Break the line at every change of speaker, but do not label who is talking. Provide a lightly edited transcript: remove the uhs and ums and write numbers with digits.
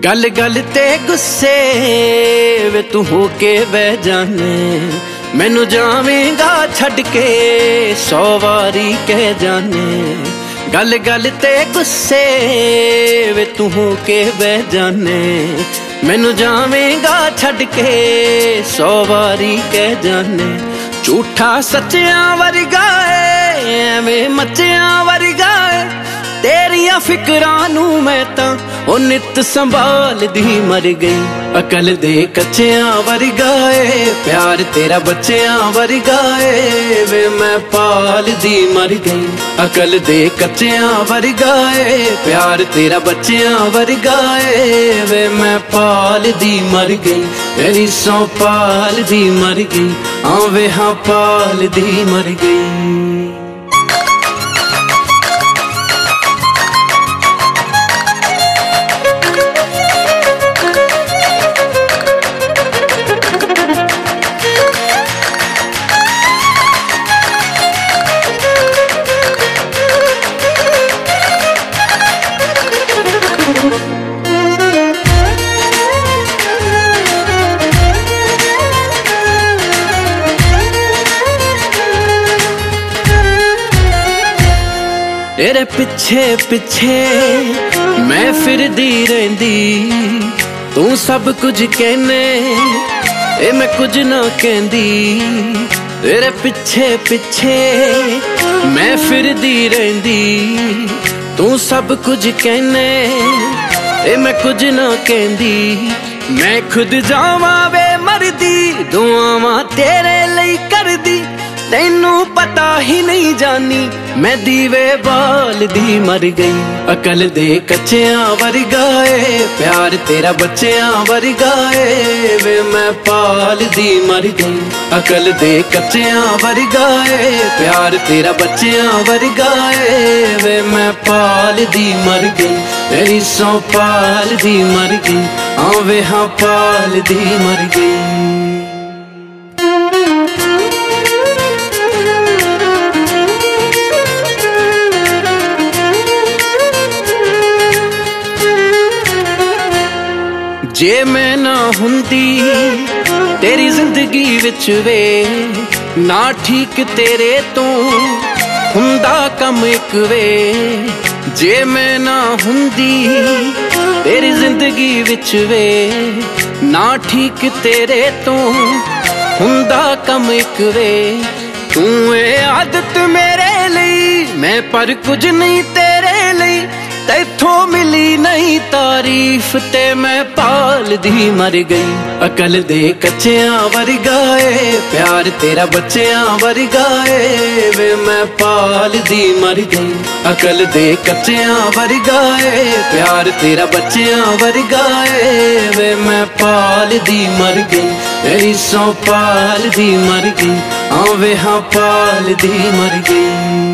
गल गल ते गुस्से वे तू हो के बह जाने, मैनू जावेगा छड़ के 100 वारी कह जाने। गल गल ते गुस्से वे तू हो के बह जाने, मैनू जावेगा छड़ के 100 वारी कह जाने। झूठा सच्चियां वर्गा है एवें मच्चियां वर्गा है, तेरिया फिकरां नू मैं तां ओ नित संभालदी मर गई। अकल दे कच्चियां वर्गा है प्यार तेरा बच्चियां वर्गा है, वे मैं पालदी मर गई। अकल दे कच्चियां वर्गा है प्यार तेरा बच्चियां वर्गा है, वे मैं पालदी मर गई। तेरी सौ पालदी मर गई, हाँ वे हाँ पालदी मर गई। तेरे पिछे पिछे मैं फिरदी रहिंदी, तू सब कुछ कहने ए मैं कुछ ना कहंदी। तेरे पिछे पिछे मैं फिरदी रहिंदी, तू सब कुछ कहने ए मैं कुछ ना कहंदी। मैं खुद जावां वे मरदी, दुआवां तेरे लई करदी, तैनू पता ही नहीं जानी मैं दीवे बालदी मर गई। अकल दे कच्चियां वर्गा है प्यार तेरा बच्चियां वर्गा है, वे मैं पालदी मर गई। अकल दे कच्चियां वर्गा है प्यार तेरा बच्चियां वर्गा है, वे मैं पालदी मर गई। तेरी सौ पालदी मर गई, हाँ वे हाँ पालदी मर गई। जे मैं ना हुंदी तेरी जिंदगी विच वे, ना ठीक तेरे तो हुंदा कम एक वे। जे मैं ना हुंदी तेरी जिंदगी विच वे, ना ठीक तेरे तो हुंदा कम एक वे। तू ए आदत मेरे लई मैं पर कुछ नहीं तेरे लई, तैथों मिली नहीं तारीफ ते मैं पालदी मर गई। अकल दे कच्चियां वर्गा है प्यार तेरा बच्चियां वर्गा है, वे मैं पालदी मर गई। अकल दे कच्चियां वर्गा है प्यार तेरा बच्चियां वर्गा है, वे मैं पालदी मर गई। तेरी सौ पालदी मर गई, हाँ वे हाँ पालदी मर गई।